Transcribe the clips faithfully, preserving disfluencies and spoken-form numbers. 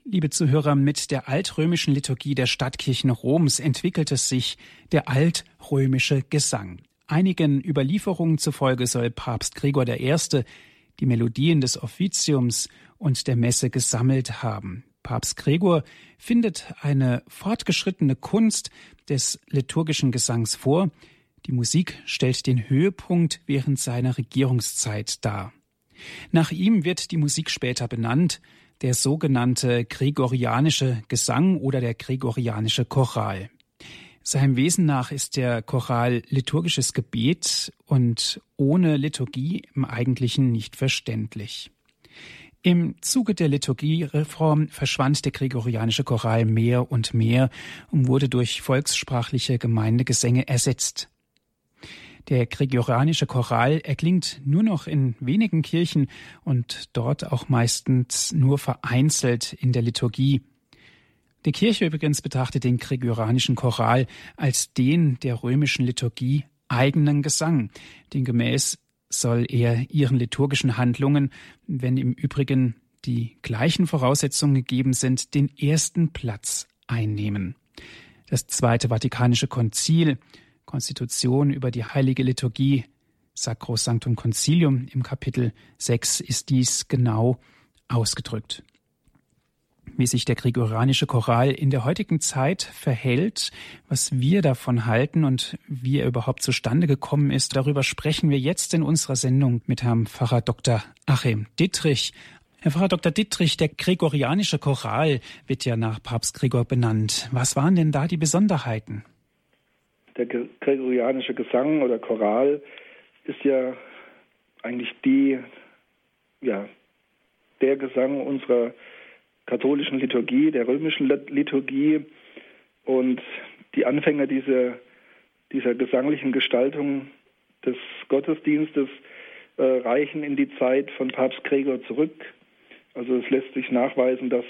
Liebe Zuhörer, mit der altrömischen Liturgie der Stadtkirchen Roms entwickelte sich der altrömische Gesang. Einigen Überlieferungen zufolge soll Papst Gregor der Erste die Melodien des Offiziums und der Messe gesammelt haben. Papst Gregor findet eine fortgeschrittene Kunst des liturgischen Gesangs vor. Die Musik stellt den Höhepunkt während seiner Regierungszeit dar. Nach ihm wird die Musik später benannt, der sogenannte gregorianische Gesang oder der gregorianische Choral. Seinem Wesen nach ist der Choral liturgisches Gebet und ohne Liturgie im Eigentlichen nicht verständlich. Im Zuge der Liturgiereform verschwand der gregorianische Choral mehr und mehr und wurde durch volkssprachliche Gemeindegesänge ersetzt. Der gregorianische Choral erklingt nur noch in wenigen Kirchen und dort auch meistens nur vereinzelt in der Liturgie. Die Kirche übrigens betrachtet den gregorianischen Choral als den der römischen Liturgie eigenen Gesang. Demgemäß soll er ihren liturgischen Handlungen, wenn im Übrigen die gleichen Voraussetzungen gegeben sind, den ersten Platz einnehmen. Das Zweite Vatikanische Konzil, Konstitution über die heilige Liturgie, Sacrosanctum Concilium im Kapitel sechs ist dies genau ausgedrückt. Wie sich der gregorianische Choral in der heutigen Zeit verhält, was wir davon halten und wie er überhaupt zustande gekommen ist, darüber sprechen wir jetzt in unserer Sendung mit Herrn Pfarrer Doktor Achim Dittrich. Herr Pfarrer Doktor Dittrich, der gregorianische Choral wird ja nach Papst Gregor benannt. Was waren denn da die Besonderheiten? Der gregorianische Gesang oder Choral ist ja eigentlich die, ja, der Gesang unserer katholischen Liturgie, der römischen Liturgie, und die Anfänge dieser, dieser gesanglichen Gestaltung des Gottesdienstes äh, reichen in die Zeit von Papst Gregor zurück. Also es lässt sich nachweisen, dass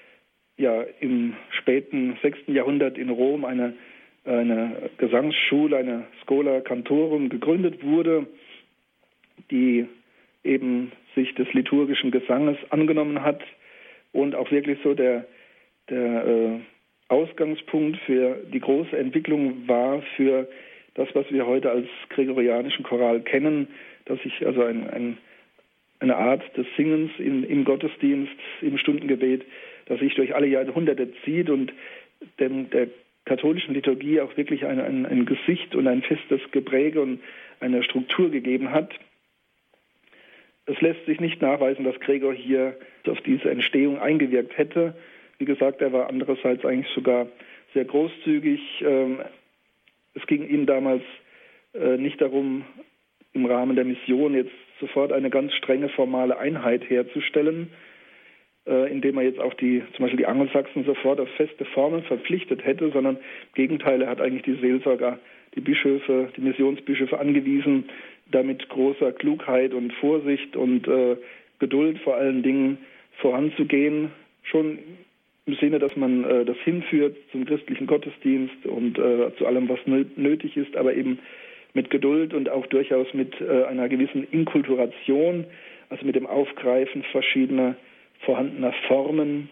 ja im späten sechsten Jahrhundert in Rom eine eine Gesangsschule, eine Schola Cantorum gegründet wurde, die eben sich des liturgischen Gesanges angenommen hat und auch wirklich so der, der äh, Ausgangspunkt für die große Entwicklung war für das, was wir heute als gregorianischen Choral kennen, dass sich also ein, ein, eine Art des Singens in, im Gottesdienst, im Stundengebet, das sich durch alle Jahrhunderte zieht und dem, der katholischen Liturgie auch wirklich ein, ein, ein Gesicht und ein festes Gepräge und eine Struktur gegeben hat. Es lässt sich nicht nachweisen, dass Gregor hier auf diese Entstehung eingewirkt hätte. Wie gesagt, er war andererseits eigentlich sogar sehr großzügig. Es ging ihm damals nicht darum, im Rahmen der Mission jetzt sofort eine ganz strenge formale Einheit herzustellen, indem er jetzt auch die, zum Beispiel die Angelsachsen sofort auf feste Formen verpflichtet hätte, sondern im Gegenteil, er hat eigentlich die Seelsorger, die Bischöfe, die Missionsbischöfe angewiesen, da mit großer Klugheit und Vorsicht und äh, Geduld vor allen Dingen voranzugehen, schon im Sinne, dass man äh, das hinführt zum christlichen Gottesdienst und äh, zu allem, was nötig ist, aber eben mit Geduld und auch durchaus mit äh, einer gewissen Inkulturation, also mit dem Aufgreifen verschiedener vorhandener Formen.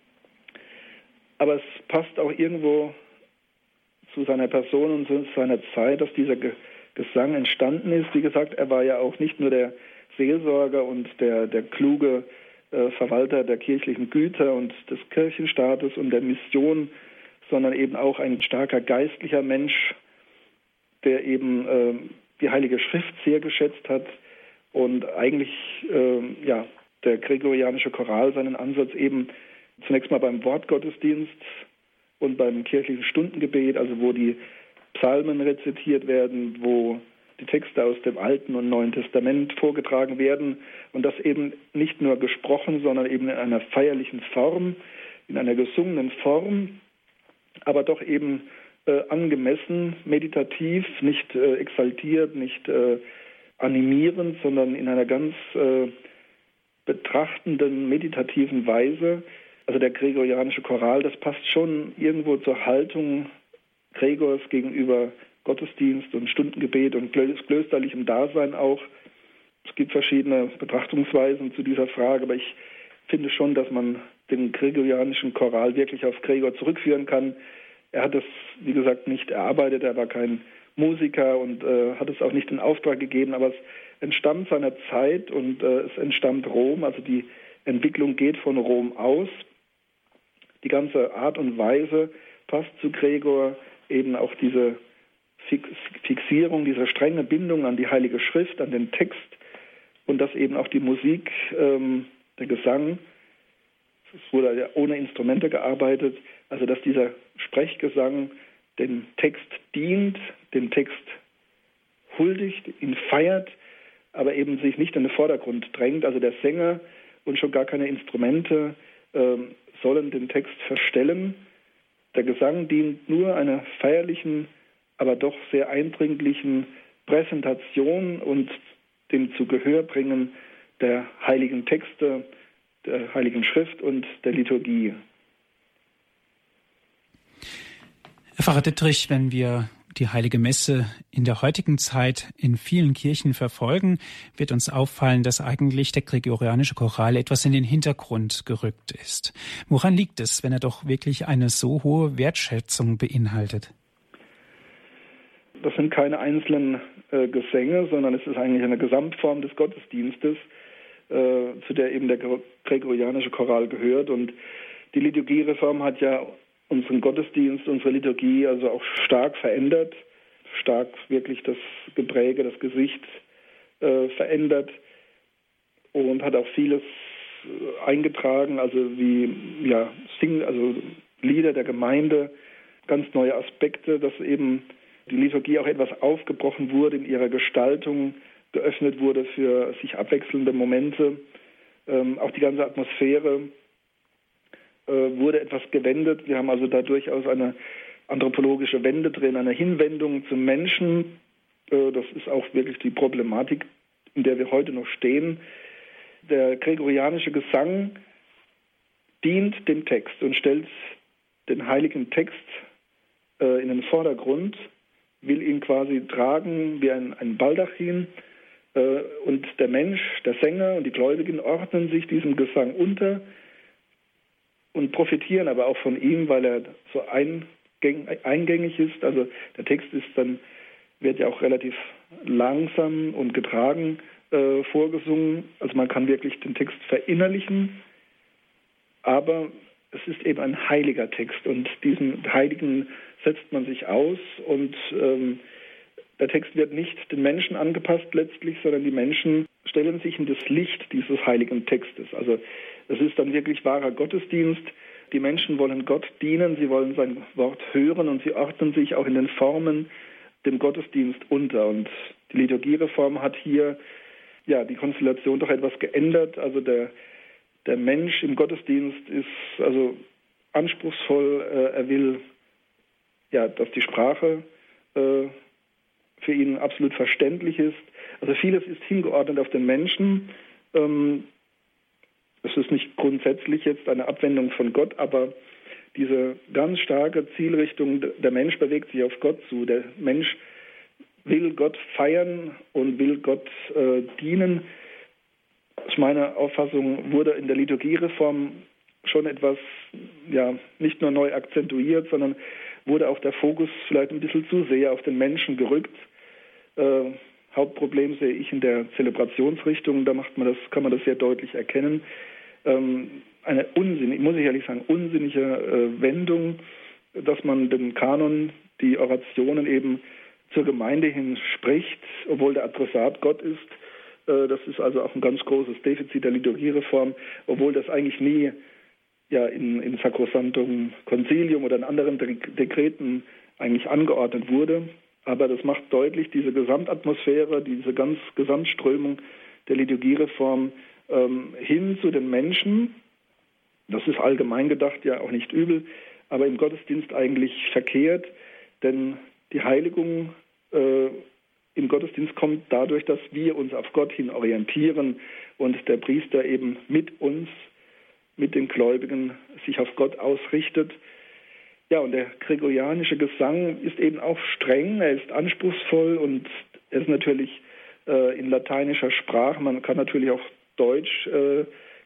Aber es passt auch irgendwo zu seiner Person und zu seiner Zeit, dass dieser Ge- Gesang entstanden ist. Wie gesagt, er war ja auch nicht nur der Seelsorger und der, der kluge äh, Verwalter der kirchlichen Güter und des Kirchenstaates und der Mission, sondern eben auch ein starker geistlicher Mensch, der eben äh, die Heilige Schrift sehr geschätzt hat und eigentlich, äh, ja, der gregorianische Choral seinen Ansatz eben zunächst mal beim Wortgottesdienst und beim kirchlichen Stundengebet, also wo die Psalmen rezitiert werden, wo die Texte aus dem Alten und Neuen Testament vorgetragen werden und das eben nicht nur gesprochen, sondern eben in einer feierlichen Form, in einer gesungenen Form, aber doch eben äh, angemessen, meditativ, nicht äh, exaltiert, nicht äh, animierend, sondern in einer ganz äh, betrachtenden, meditativen Weise. Also der gregorianische Choral, das passt schon irgendwo zur Haltung Gregors gegenüber Gottesdienst und Stundengebet und klösterlichem Dasein auch. Es gibt verschiedene Betrachtungsweisen zu dieser Frage, aber ich finde schon, dass man den gregorianischen Choral wirklich auf Gregor zurückführen kann. Er hat es, wie gesagt, nicht erarbeitet, er war kein Musiker und äh, hat es auch nicht in Auftrag gegeben, aber es entstammt seiner Zeit und äh, es entstammt Rom, also die Entwicklung geht von Rom aus. Die ganze Art und Weise passt zu Gregor, eben auch diese Fixierung, diese strenge Bindung an die Heilige Schrift, an den Text und dass eben auch die Musik, ähm, der Gesang, es wurde ja ohne Instrumente gearbeitet, also dass dieser Sprechgesang dem Text dient, dem Text huldigt, ihn feiert, aber eben sich nicht in den Vordergrund drängt. Also der Sänger und schon gar keine Instrumente ähm, sollen den Text verstellen. Der Gesang dient nur einer feierlichen, aber doch sehr eindringlichen Präsentation und dem zu Gehör bringen der heiligen Texte, der Heiligen Schrift und der Liturgie. Herr Pfarrer Dittrich, wenn wir die Heilige Messe in der heutigen Zeit in vielen Kirchen verfolgen, wird uns auffallen, dass eigentlich der gregorianische Choral etwas in den Hintergrund gerückt ist. Woran liegt es, wenn er doch wirklich eine so hohe Wertschätzung beinhaltet? Das sind keine einzelnen äh, Gesänge, sondern es ist eigentlich eine Gesamtform des Gottesdienstes, äh, zu der eben der gregorianische Choral gehört. Und die Liturgiereform hat ja unseren Gottesdienst, unsere Liturgie also auch stark verändert, stark wirklich das Gepräge, das Gesicht äh, verändert und hat auch vieles äh, eingetragen, also wie ja Sing, also Lieder der Gemeinde, ganz neue Aspekte, dass eben die Liturgie auch etwas aufgebrochen wurde in ihrer Gestaltung, geöffnet wurde für sich abwechselnde Momente, ähm, auch die ganze Atmosphäre wurde etwas gewendet. Wir haben also da durchaus eine anthropologische Wende drin, eine Hinwendung zum Menschen. Das ist auch wirklich die Problematik, in der wir heute noch stehen. Der gregorianische Gesang dient dem Text und stellt den heiligen Text in den Vordergrund, will ihn quasi tragen wie ein, ein Baldachin. Und der Mensch, der Sänger und die Gläubigen ordnen sich diesem Gesang unter und profitieren aber auch von ihm, weil er so eingängig ist. Also der Text ist dann, wird ja auch relativ langsam und getragen äh, vorgesungen. Also man kann wirklich den Text verinnerlichen, aber es ist eben ein heiliger Text und diesen Heiligen setzt man sich aus und ähm, der Text wird nicht den Menschen angepasst letztlich, sondern die Menschen stellen sich in das Licht dieses heiligen Textes. Also es ist dann wirklich wahrer Gottesdienst. Die Menschen wollen Gott dienen, sie wollen sein Wort hören und sie ordnen sich auch in den Formen dem Gottesdienst unter. Und die Liturgiereform hat hier ja die Konstellation doch etwas geändert. Also der, der Mensch im Gottesdienst ist also anspruchsvoll. Äh, er will, ja, dass die Sprache äh, für ihn absolut verständlich ist. Also vieles ist hingeordnet auf den Menschen. Ähm, Es ist nicht grundsätzlich jetzt eine Abwendung von Gott, aber diese ganz starke Zielrichtung, der Mensch bewegt sich auf Gott zu. Der Mensch will Gott feiern und will Gott äh, dienen. Aus meiner Auffassung wurde in der Liturgiereform schon etwas, ja, nicht nur neu akzentuiert, sondern wurde auch der Fokus vielleicht ein bisschen zu sehr auf den Menschen gerückt. Äh, Hauptproblem sehe ich in der Zelebrationsrichtung, da macht man das, kann man das sehr deutlich erkennen. Ähm, eine unsinnige, muss ich ehrlich sagen, unsinnige äh, Wendung, dass man den Kanon, die Orationen eben zur Gemeinde hin spricht, obwohl der Adressat Gott ist. Äh, das ist also auch ein ganz großes Defizit der Liturgiereform, obwohl das eigentlich nie ja, in, in Sacrosanctum Concilium oder in anderen De- Dekreten eigentlich angeordnet wurde. Aber das macht deutlich, diese Gesamtatmosphäre, diese ganz Gesamtströmung der Liturgiereform ähm, hin zu den Menschen. Das ist allgemein gedacht ja auch nicht übel, aber im Gottesdienst eigentlich verkehrt, denn die Heiligung äh, im Gottesdienst kommt dadurch, dass wir uns auf Gott hin orientieren und der Priester eben mit uns, mit den Gläubigen sich auf Gott ausrichtet. Ja, und der gregorianische Gesang ist eben auch streng, er ist anspruchsvoll und er ist natürlich äh, in lateinischer Sprache. Man kann natürlich auch Deutsch äh,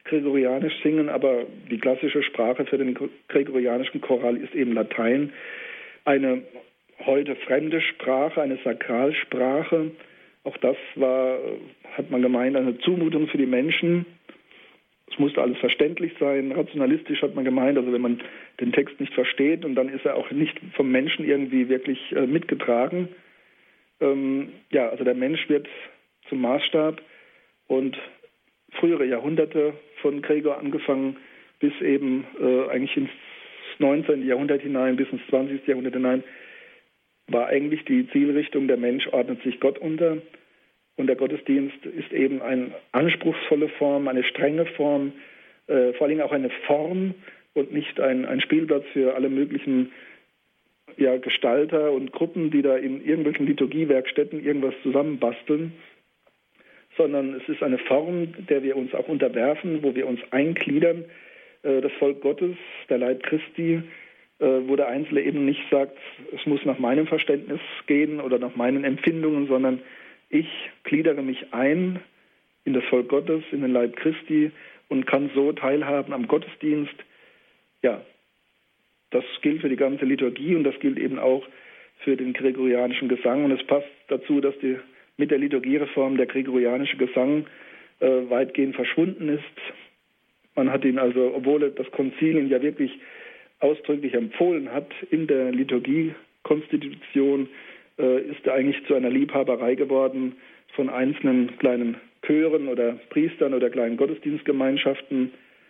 Gregorianisch singen, aber die klassische Sprache für den gregorianischen Choral ist eben Latein. Eine heute fremde Sprache, eine Sakralsprache. Auch das war, hat man gemeint, eine Zumutung für die Menschen. Es musste alles verständlich sein. Rationalistisch hat man gemeint, also wenn man den Text nicht versteht und dann ist er auch nicht vom Menschen irgendwie wirklich äh, mitgetragen. Ähm, ja, also der Mensch wird zum Maßstab und frühere Jahrhunderte von Gregor angefangen bis eben äh, eigentlich ins neunzehnten. Jahrhundert hinein, bis ins zwanzigsten. Jahrhundert hinein, war eigentlich die Zielrichtung, der Mensch ordnet sich Gott unter und der Gottesdienst ist eben eine anspruchsvolle Form, eine strenge Form, äh, vor allem auch eine Form und nicht ein, ein Spielplatz für alle möglichen ja, Gestalter und Gruppen, die da in irgendwelchen Liturgiewerkstätten irgendwas zusammenbasteln, sondern es ist eine Form, der wir uns auch unterwerfen, wo wir uns eingliedern. Äh, das Volk Gottes, der Leib Christi, äh, wo der Einzelne eben nicht sagt, es muss nach meinem Verständnis gehen oder nach meinen Empfindungen, sondern ich gliedere mich ein in das Volk Gottes, in den Leib Christi und kann so teilhaben am Gottesdienst. Ja, das gilt für die ganze Liturgie und das gilt eben auch für den gregorianischen Gesang. Und es passt dazu, dass die, mit der Liturgiereform der gregorianische Gesang äh, weitgehend verschwunden ist. Man hat ihn also, obwohl das Konzil ihn ja wirklich ausdrücklich empfohlen hat, in der Liturgiekonstitution äh, ist er eigentlich zu einer Liebhaberei geworden von einzelnen kleinen Chören oder Priestern oder kleinen Gottesdienstgemeinschaften.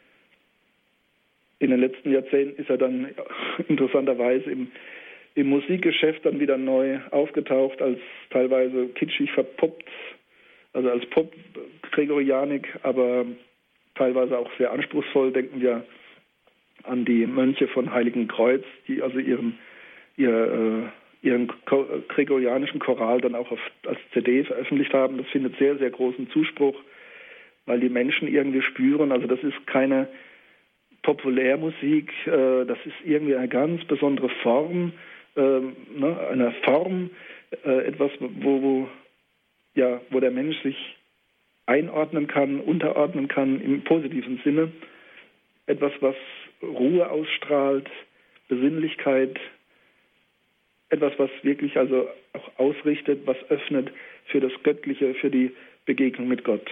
In den letzten Jahrzehnten ist er dann interessanterweise im, im Musikgeschäft dann wieder neu aufgetaucht, als teilweise kitschig verpoppt, also als Pop-Gregorianik, aber teilweise auch sehr anspruchsvoll. Denken wir an die Mönche von Heiligen Kreuz, die also ihren, ihr, äh, ihren gregorianischen Choral dann auch auf, als C D veröffentlicht haben. Das findet sehr, sehr großen Zuspruch, weil die Menschen irgendwie spüren, also das ist keine Populärmusik, äh, das ist irgendwie eine ganz besondere Form, äh, ne, eine Form, äh, etwas, wo, wo, ja, wo der Mensch sich einordnen kann, unterordnen kann im positiven Sinne. Etwas, was Ruhe ausstrahlt, Besinnlichkeit, etwas, was wirklich also auch ausrichtet, was öffnet für das Göttliche, für die Begegnung mit Gott.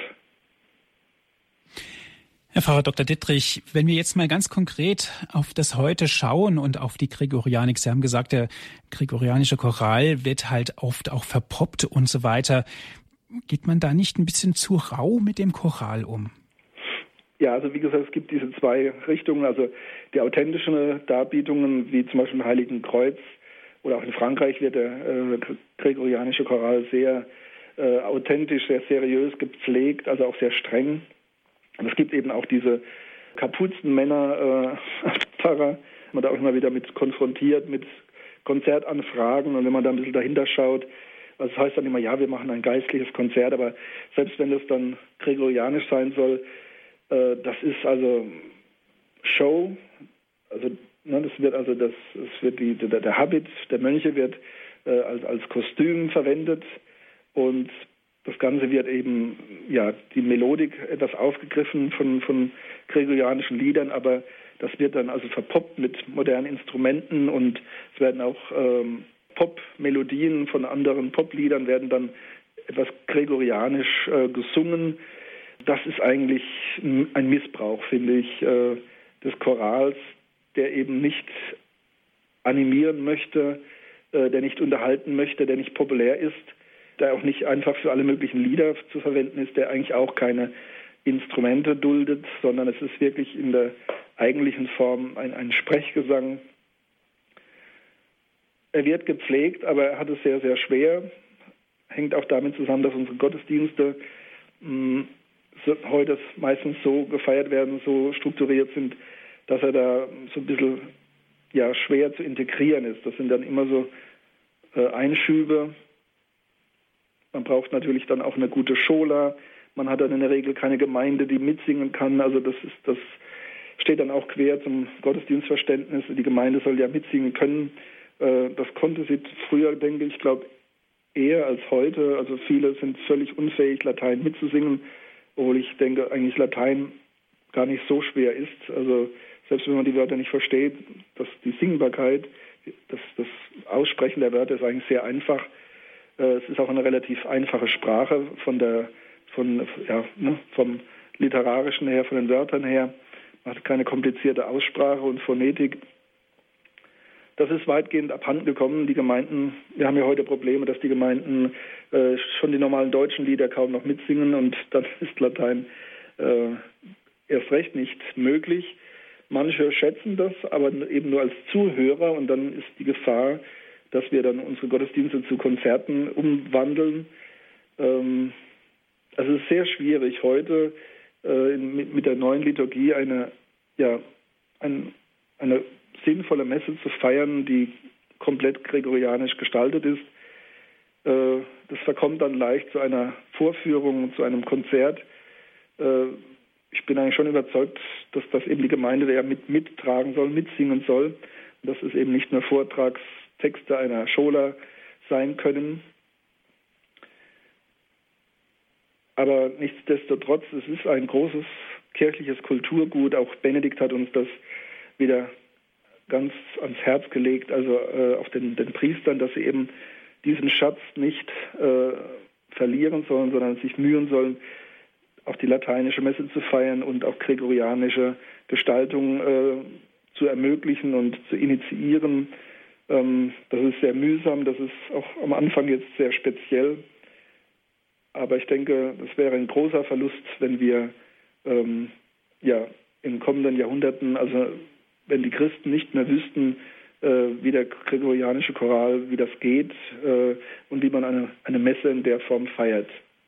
Herr Pfarrer Doktor Dittrich, wenn wir jetzt mal ganz konkret auf das Heute schauen und auf die Gregorianik, Sie haben gesagt, der gregorianische Choral wird halt oft auch verpoppt und so weiter. Geht man da nicht ein bisschen zu rau mit dem Choral um? Ja, also wie gesagt, es gibt diese zwei Richtungen, also die authentischen Darbietungen, wie zum Beispiel im Heiligen Kreuz oder auch in Frankreich wird der äh, gregorianische Choral sehr äh, authentisch, sehr seriös gepflegt, also auch sehr streng. Und es gibt eben auch diese Kapuzenmänner äh, als Pfarrer, man da auch immer wieder mit konfrontiert, mit Konzertanfragen, und wenn man da ein bisschen dahinter schaut, also das heißt dann immer, ja, wir machen ein geistliches Konzert, aber selbst wenn das dann gregorianisch sein soll, äh, das ist also Show, also ne, das wird also das, es wird die, der, der Habit der Mönche wird äh, als, als Kostüm verwendet und das Ganze wird eben, ja, die Melodik etwas aufgegriffen von, von gregorianischen Liedern, aber das wird dann also verpoppt mit modernen Instrumenten und es werden auch ähm, Pop-Melodien von anderen Popliedern werden dann etwas gregorianisch äh, gesungen. Das ist eigentlich ein Missbrauch, finde ich, äh, des Chorals, der eben nicht animieren möchte, äh, der nicht unterhalten möchte, der nicht populär ist, der auch nicht einfach für alle möglichen Lieder zu verwenden ist, der eigentlich auch keine Instrumente duldet, sondern es ist wirklich in der eigentlichen Form ein, ein Sprechgesang. Er wird gepflegt, aber er hat es sehr, sehr schwer. Hängt auch damit zusammen, dass unsere Gottesdienste mh, so, heute meistens so gefeiert werden, so strukturiert sind, dass er da so ein bisschen ja, schwer zu integrieren ist. Das sind dann immer so äh, Einschübe. Man braucht natürlich dann auch eine gute Schola. Man hat dann in der Regel keine Gemeinde, die mitsingen kann. Also das ist, das steht dann auch quer zum Gottesdienstverständnis. Die Gemeinde soll ja mitsingen können. Das konnte sie früher, denke ich, glaube eher als heute. Also viele sind völlig unfähig, Latein mitzusingen, obwohl ich denke, eigentlich Latein gar nicht so schwer ist. Also selbst wenn man die Wörter nicht versteht, dass die Singbarkeit, das, das Aussprechen der Wörter ist eigentlich sehr einfach. Äh, es ist auch eine relativ einfache Sprache von der, von, ja, ne, vom Literarischen her, von den Wörtern her. Man hat keine komplizierte Aussprache und Phonetik. Das ist weitgehend abhanden gekommen. Die Gemeinden, wir haben ja heute Probleme, dass die Gemeinden äh, schon die normalen deutschen Lieder kaum noch mitsingen und dann ist Latein äh, erst recht nicht möglich. Manche schätzen das, aber eben nur als Zuhörer und dann ist die Gefahr, dass wir dann unsere Gottesdienste zu Konzerten umwandeln. Ähm, also es ist sehr schwierig heute äh, mit, mit der neuen Liturgie eine, ja, ein, eine sinnvolle Messe zu feiern, die komplett gregorianisch gestaltet ist. Äh, das verkommt dann leicht zu einer Vorführung, zu einem Konzert. Äh, ich bin eigentlich schon überzeugt, dass das eben die Gemeinde eher mit, mittragen soll, mitsingen soll. Und dass es eben nicht nur Vortragstexte einer Schola sein können. Aber nichtsdestotrotz, es ist ein großes kirchliches Kulturgut. Auch Benedikt hat uns das wieder ganz ans Herz gelegt, also äh, auf den, den Priestern, dass sie eben diesen Schatz nicht äh, verlieren sollen, sondern sich mühen sollen, auch die lateinische Messe zu feiern und auch gregorianische Gestaltung äh, zu ermöglichen und zu initiieren. Ähm, das ist sehr mühsam, das ist auch am Anfang jetzt sehr speziell. Aber ich denke, das wäre ein großer Verlust, wenn wir ähm, ja, in kommenden Jahrhunderten, also wenn die Christen nicht mehr wüssten, äh, wie der gregorianische Choral, wie das geht äh, und wie man eine, eine Messe in der Form feiert.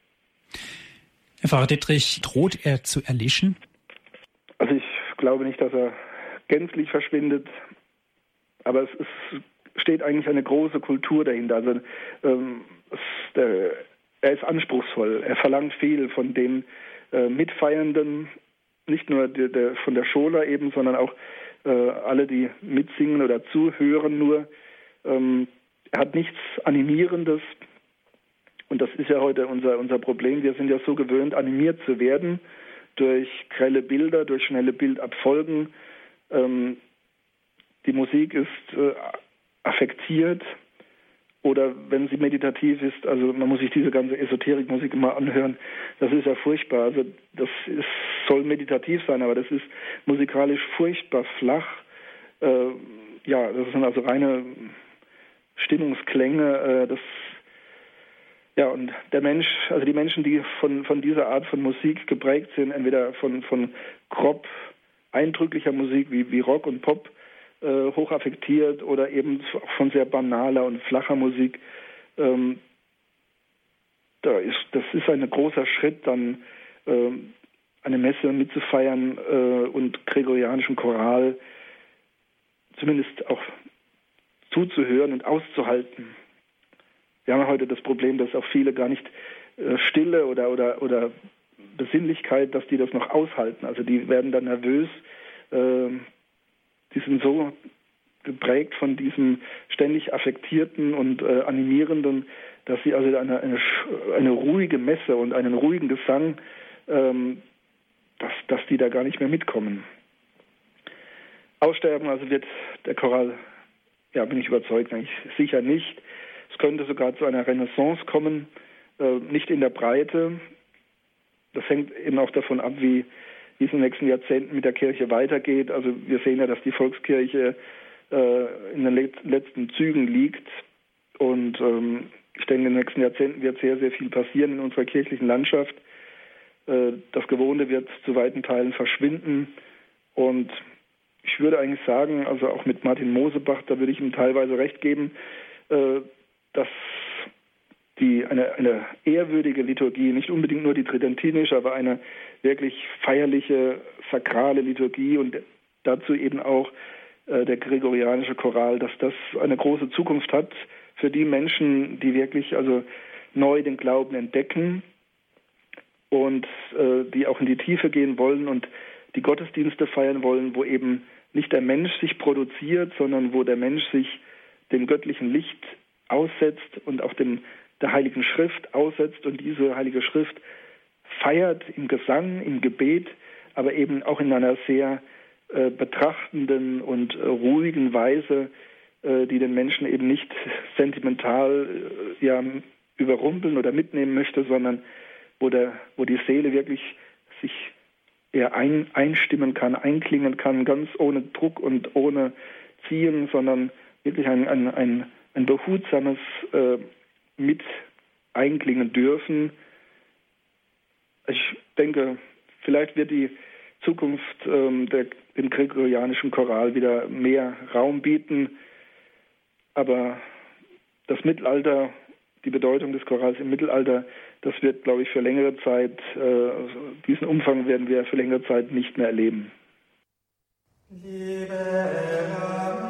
Herr Pfarrer Dittrich, droht er zu erlischen? Also ich glaube nicht, dass er gänzlich verschwindet, aber es, es steht eigentlich eine große Kultur dahinter. Also ähm, es, der, er ist anspruchsvoll, er verlangt viel von den äh, Mitfeiernden, nicht nur der, der, von der Schola eben, sondern auch äh, alle, die mitsingen oder zuhören nur. Ähm, er hat nichts Animierendes. Und das ist ja heute unser, unser Problem. Wir sind ja so gewöhnt, animiert zu werden durch grelle Bilder, durch schnelle Bildabfolgen. Ähm, die Musik ist äh, affektiert oder wenn sie meditativ ist, also man muss sich diese ganze Esoterikmusik immer anhören, das ist ja furchtbar. Also das ist, soll meditativ sein, aber das ist musikalisch furchtbar flach. Äh, ja, das sind also reine Stimmungsklänge. Äh, das Ja, und der Mensch, also die Menschen, die von, von dieser Art von Musik geprägt sind, entweder von, von grob eindrücklicher Musik wie, wie Rock und Pop, äh, hochaffektiert oder eben von sehr banaler und flacher Musik, ähm, da ist, das ist ein großer Schritt, dann äh, eine Messe mitzufeiern äh, und gregorianischen Choral zumindest auch zuzuhören und auszuhalten. Wir haben heute das Problem, dass auch viele gar nicht äh, Stille oder, oder, oder Besinnlichkeit, dass die das noch aushalten. Also die werden dann nervös. Äh, die sind so geprägt von diesem ständig affektierten und äh, animierenden, dass sie also eine, eine, eine ruhige Messe und einen ruhigen Gesang, ähm, dass, dass die da gar nicht mehr mitkommen. Aussterben also wird der Choral, ja, bin ich überzeugt, eigentlich sicher nicht. Es könnte sogar zu einer Renaissance kommen, äh, nicht in der Breite. Das hängt eben auch davon ab, wie, wie es in den nächsten Jahrzehnten mit der Kirche weitergeht. Also wir sehen ja, dass die Volkskirche äh, in den let- letzten Zügen liegt. Und ähm, ich denke, in den nächsten Jahrzehnten wird sehr, sehr viel passieren in unserer kirchlichen Landschaft. Äh, das Gewohnte wird zu weiten Teilen verschwinden. Und ich würde eigentlich sagen, also auch mit Martin Mosebach, da würde ich ihm teilweise recht geben, äh, dass die eine, eine ehrwürdige Liturgie, nicht unbedingt nur die tridentinische, aber eine wirklich feierliche, sakrale Liturgie und dazu eben auch äh, der gregorianische Choral, dass das eine große Zukunft hat für die Menschen, die wirklich also neu den Glauben entdecken und äh, die auch in die Tiefe gehen wollen und die Gottesdienste feiern wollen, wo eben nicht der Mensch sich produziert, sondern wo der Mensch sich dem göttlichen Licht aussetzt und auch dem der Heiligen Schrift aussetzt und diese Heilige Schrift feiert im Gesang, im Gebet, aber eben auch in einer sehr äh, betrachtenden und äh, ruhigen Weise, äh, die den Menschen eben nicht sentimental äh, ja, überrumpeln oder mitnehmen möchte, sondern wo, der, wo die Seele wirklich sich eher ein, einstimmen kann, einklingen kann, ganz ohne Druck und ohne Ziehen, sondern wirklich ein, ein, ein, ein behutsames äh, mit einklingen dürfen. Ich denke, vielleicht wird die Zukunft ähm, der, dem gregorianischen Choral wieder mehr Raum bieten, aber das Mittelalter, die Bedeutung des Chorals im Mittelalter, das wird, glaube ich, für längere Zeit, äh, diesen Umfang werden wir für längere Zeit nicht mehr erleben. Liebe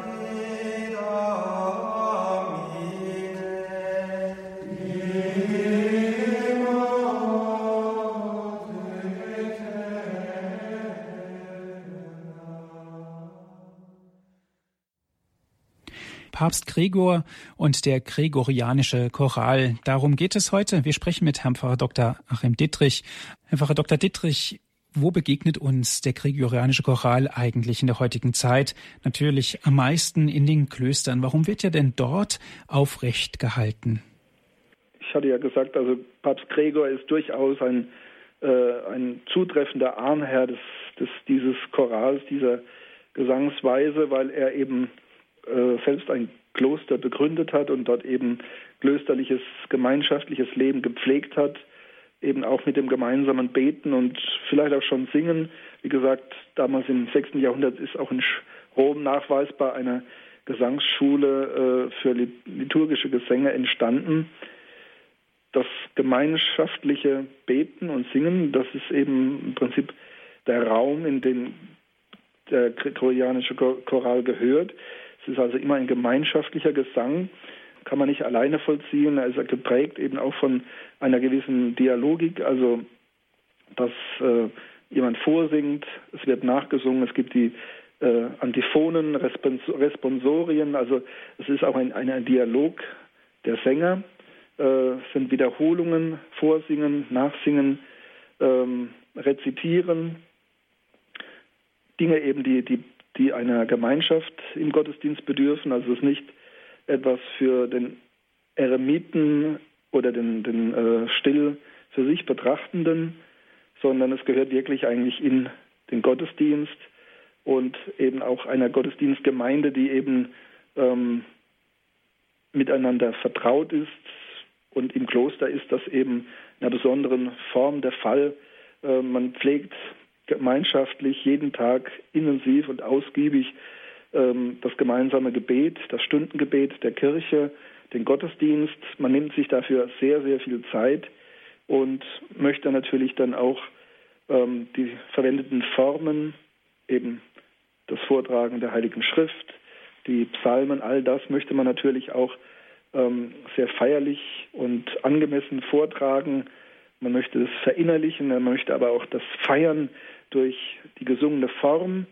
Papst Gregor und der gregorianische Choral. Darum geht es heute. Wir sprechen mit Herrn Pfarrer Doktor Achim Dittrich. Herr Pfarrer Doktor Dittrich, wo begegnet uns der gregorianische Choral eigentlich in der heutigen Zeit? Natürlich am meisten in den Klöstern. Warum wird er denn dort aufrecht gehalten? Ich hatte ja gesagt, also Papst Gregor ist durchaus ein, äh, ein zutreffender Ahnherr des, des, dieses Chorals, dieser Gesangsweise, weil er eben selbst ein Kloster begründet hat und dort eben klösterliches, gemeinschaftliches Leben gepflegt hat, eben auch mit dem gemeinsamen Beten und vielleicht auch schon Singen. Wie gesagt, damals im sechsten Jahrhundert ist auch in Rom nachweisbar eine Gesangsschule äh, für liturgische Gesänge entstanden. Das gemeinschaftliche Beten und Singen, das ist eben im Prinzip der Raum, in den der gregorianische Choral gehört. Es ist also immer ein gemeinschaftlicher Gesang, kann man nicht alleine vollziehen. Er ist geprägt eben auch von einer gewissen Dialogik, also dass äh, jemand vorsingt, es wird nachgesungen, es gibt die äh, Antiphonen, Respons- Responsorien, also es ist auch ein, ein Dialog der Sänger, äh, es sind Wiederholungen, Vorsingen, Nachsingen, ähm, Rezitieren, Dinge eben, die, die die einer Gemeinschaft im Gottesdienst bedürfen. Also es ist nicht etwas für den Eremiten oder den, den äh, still für sich Betrachtenden, sondern es gehört wirklich eigentlich in den Gottesdienst und eben auch einer Gottesdienstgemeinde, die eben ähm, miteinander vertraut ist. Und im Kloster ist das eben in einer besonderen Form der Fall. Äh, man pflegt gemeinschaftlich jeden Tag intensiv und ausgiebig ähm, das gemeinsame Gebet, das Stundengebet der Kirche, den Gottesdienst. Man nimmt sich dafür sehr, sehr viel Zeit und möchte natürlich dann auch ähm, die verwendeten Formen, eben das Vortragen der Heiligen Schrift, die Psalmen, all das möchte man natürlich auch ähm, sehr feierlich und angemessen vortragen. Man möchte es verinnerlichen, man möchte aber auch das Feiern durch die gesungene Form.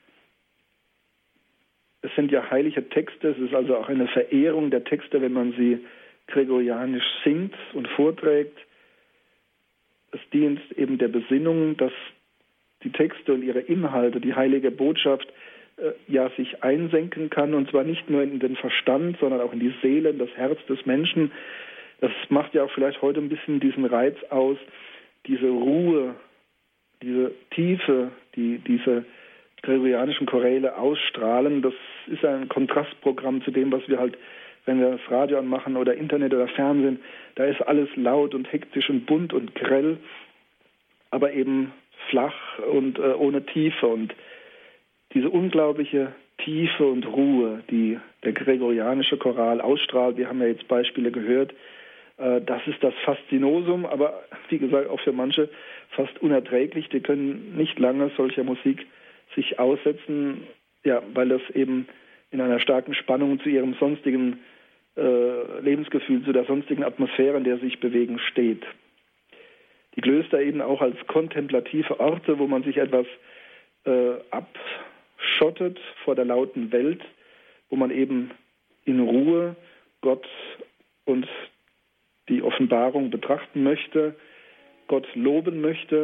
Es sind ja heilige Texte, es ist also auch eine Verehrung der Texte, wenn man sie gregorianisch singt und vorträgt. Es dient eben der Besinnung, dass die Texte und ihre Inhalte, die heilige Botschaft, äh, ja sich einsenken kann, und zwar nicht nur in den Verstand, sondern auch in die Seele, in das Herz des Menschen. Das macht ja auch vielleicht heute ein bisschen diesen Reiz aus, diese Ruhe, diese Tiefe, die diese gregorianischen Choräle ausstrahlen. Das ist ein Kontrastprogramm zu dem, was wir halt, wenn wir das Radio anmachen oder Internet oder Fernsehen, da ist alles laut und hektisch und bunt und grell, aber eben flach und äh, ohne Tiefe. Und diese unglaubliche Tiefe und Ruhe, die der gregorianische Choral ausstrahlt, wir haben ja jetzt Beispiele gehört, das ist das Faszinosum, aber wie gesagt auch für manche fast unerträglich. Die können nicht lange solcher Musik sich aussetzen, ja, weil das eben in einer starken Spannung zu ihrem sonstigen äh, Lebensgefühl, zu der sonstigen Atmosphäre, in der sie sich bewegen, steht. Die Klöster eben auch als kontemplative Orte, wo man sich etwas äh, abschottet vor der lauten Welt, wo man eben in Ruhe Gott und die Offenbarung betrachten möchte, Gott loben möchte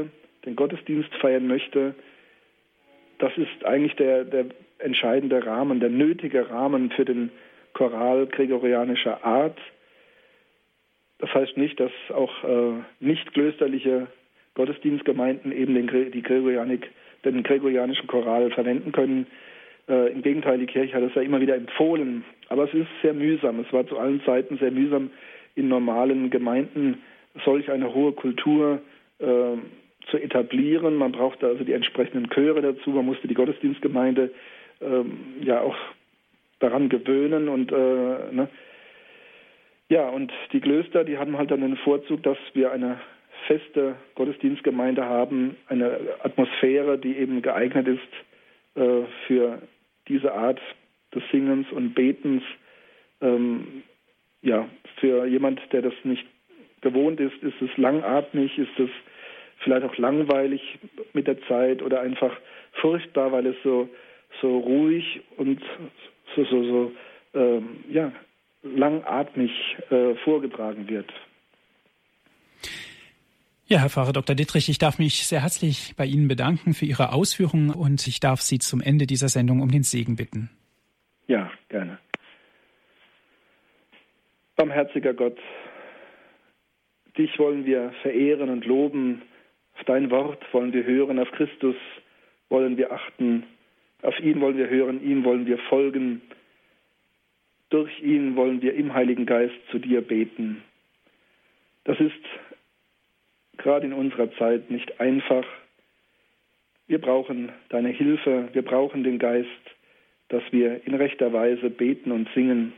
den Gottesdienst feiern möchte, das ist eigentlich der, der entscheidende Rahmen, der nötige Rahmen für den Choral gregorianischer Art. Das heißt nicht, dass auch äh, nicht klösterliche Gottesdienstgemeinden eben den, die Gregorianik, den gregorianischen Choral verwenden können. Äh, Im Gegenteil, die Kirche hat es ja immer wieder empfohlen. Aber es ist sehr mühsam. Es war zu allen Zeiten sehr mühsam, in normalen Gemeinden solch eine hohe Kultur äh, zu etablieren. Man brauchte also die entsprechenden Chöre dazu. Man musste die Gottesdienstgemeinde ähm, ja auch daran gewöhnen. Und äh, ne? ja, und die Klöster, die haben halt dann den Vorzug, dass wir eine feste Gottesdienstgemeinde haben, eine Atmosphäre, die eben geeignet ist äh, für diese Art des Singens und Betens. Ähm, ja, für jemand, der das nicht gewohnt ist, ist es langatmig, ist es vielleicht auch langweilig mit der Zeit oder einfach furchtbar, weil es so, so ruhig und so, so, so ähm, ja, langatmig äh, vorgetragen wird. Ja, Herr Pfarrer Doktor Dittrich, ich darf mich sehr herzlich bei Ihnen bedanken für Ihre Ausführungen und ich darf Sie zum Ende dieser Sendung um den Segen bitten. Ja, gerne. Barmherziger Gott, dich wollen wir verehren und loben, auf dein Wort wollen wir hören, auf Christus wollen wir achten, auf ihn wollen wir hören, ihm wollen wir folgen, durch ihn wollen wir im Heiligen Geist zu dir beten. Das ist gerade in unserer Zeit nicht einfach. Wir brauchen deine Hilfe, wir brauchen den Geist, dass wir in rechter Weise beten und singen.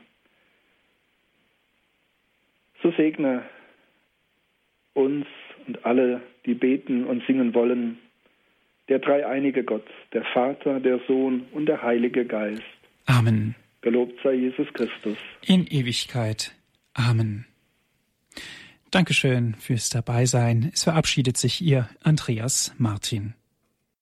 So segne uns und alle, die beten und singen wollen, der dreieinige Gott, der Vater, der Sohn und der Heilige Geist. Amen. Gelobt sei Jesus Christus. In Ewigkeit. Amen. Dankeschön fürs Dabeisein. Es verabschiedet sich Ihr Andreas Martin.